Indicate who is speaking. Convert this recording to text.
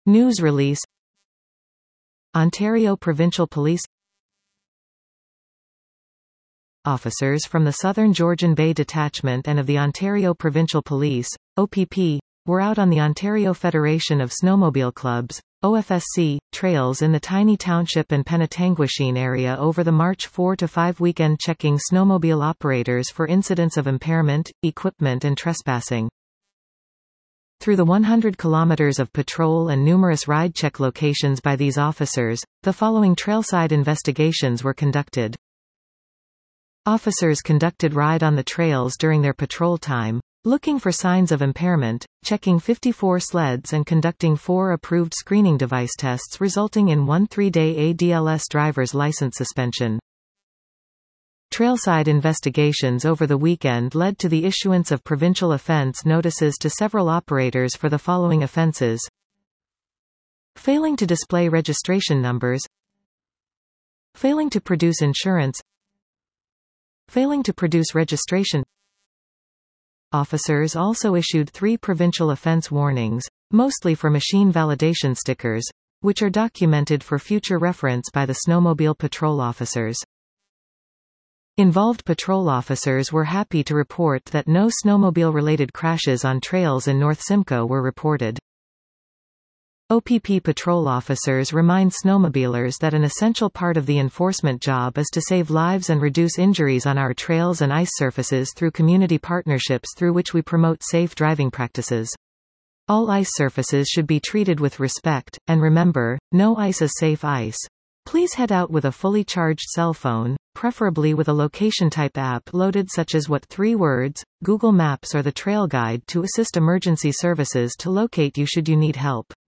Speaker 1: News release. Ontario Provincial Police. Officers from the Southern Georgian Bay Detachment and of the Ontario Provincial Police, OPP, were out on the Ontario Federation of Snowmobile Clubs, OFSC, trails in the Tiny Township and Penetanguishene area over the March 4–5 weekend, checking snowmobile operators for incidents of impairment, equipment and trespassing. Through the 100 kilometers of patrol and numerous ride check locations by these officers, the following trailside investigations were conducted. Officers conducted ride on the trails during their patrol time, looking for signs of impairment, checking 54 sleds and conducting 4 approved screening device tests, resulting in 1 3-day ADLS driver's license suspension. Trailside investigations over the weekend led to the issuance of provincial offence notices to several operators for the following offences: failing to display registration numbers, failing to produce insurance, failing to produce registration. Officers also issued 3 provincial offence warnings, mostly for machine validation stickers, which are documented for future reference by the snowmobile patrol officers. Involved patrol officers were happy to report that no snowmobile-related crashes on trails in North Simcoe were reported. OPP patrol officers remind snowmobilers that an essential part of the enforcement job is to save lives and reduce injuries on our trails and ice surfaces through community partnerships through which we promote safe driving practices. All ice surfaces should be treated with respect, and remember, no ice is safe ice. Please head out with a fully charged cell phone, preferably with a location-type app loaded such as What 3 Words, Google Maps or the Trail Guide to assist emergency services to locate you should you need help.